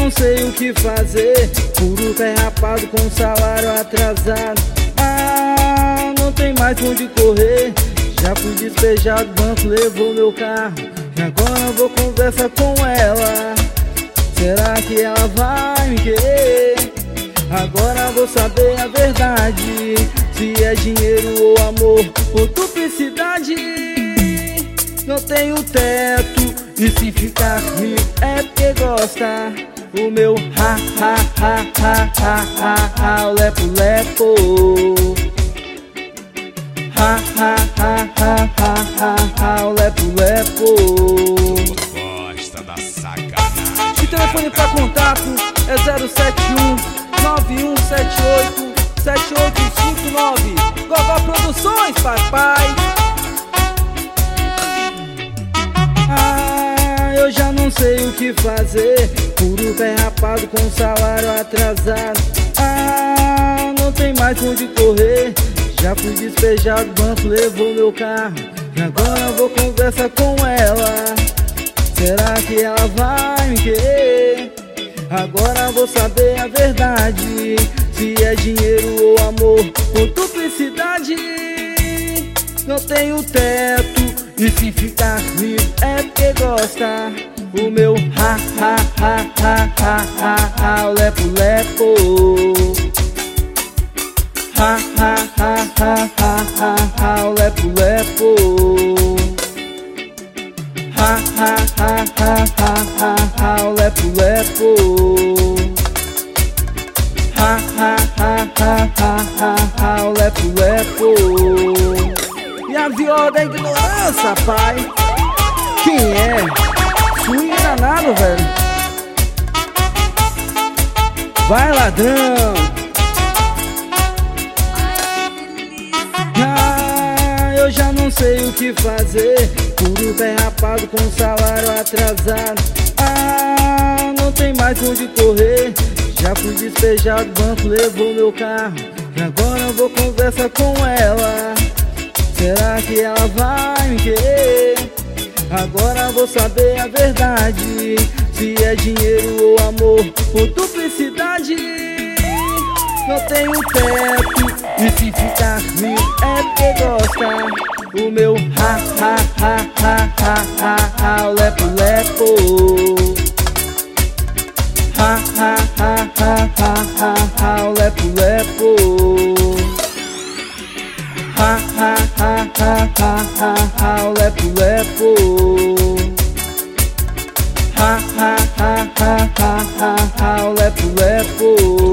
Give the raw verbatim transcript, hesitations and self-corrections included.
não sei o que fazer, puro pé rapado com salário atrasado. Ah, não tem mais onde correr, já fui despejado, o banco levou meu carro. E agora eu vou conversar com ela, será que ela vai me querer? Agora vou saber a verdade, se é dinheiro ou amor ou duplicidade. Não tenho teto, e se ficar rico é porque gosta. O meu ha ha ha ha ha ha ha, o lepo lepo. Ha ha ha ha ha ha ha, o lepo lepo. Gosta da sacanagem. O telefone pra contato é zero sete um nove um sete oito sete oito cinco nove. Gogó Produções, papai. Ah, eu já não sei o que fazer, puro pé rapado com salário atrasado. Ah, não tem mais onde correr, já fui despejado, o banco levou meu carro. E agora eu vou conversar com ela, será que ela vai me querer? Agora vou saber a verdade, se é dinheiro ou amor ou duplicidade. Não tenho teto, e se ficar rico é porque gosta. O meu ha ha ha ha ha ha ha, o lepo lepo. Ha ha ha ha ha ha ha, o lepo lepo. Ha ha ha ha ha ha ha, o lepo lepo. Ha ha ha ha ha ha ha, o lepo lepo. E a viola da ignorância, pai. Quem é? Swing danado, velho. Vai, ladrão. Ah, eu já não sei o que fazer, puro pé rapado com salário atrasado. Ah, não tem mais onde correr, já fui despejado, o banco levou meu carro. E agora eu vou conversar com ela, será que ela vai me querer? Agora vou saber a verdade, se é dinheiro ou amor ou duplicidade. Não tenho teto, e se ficar rico é porque gosta. O meu ha ha ha ha ha ha ha, o lepo lepo. Ha ha ha ha ha ha ha, o lepo lepo. Ha ha ha ha ha ha ha, o lepo lepo. Ha ha ha ha ha ha ha, o lepo lepo.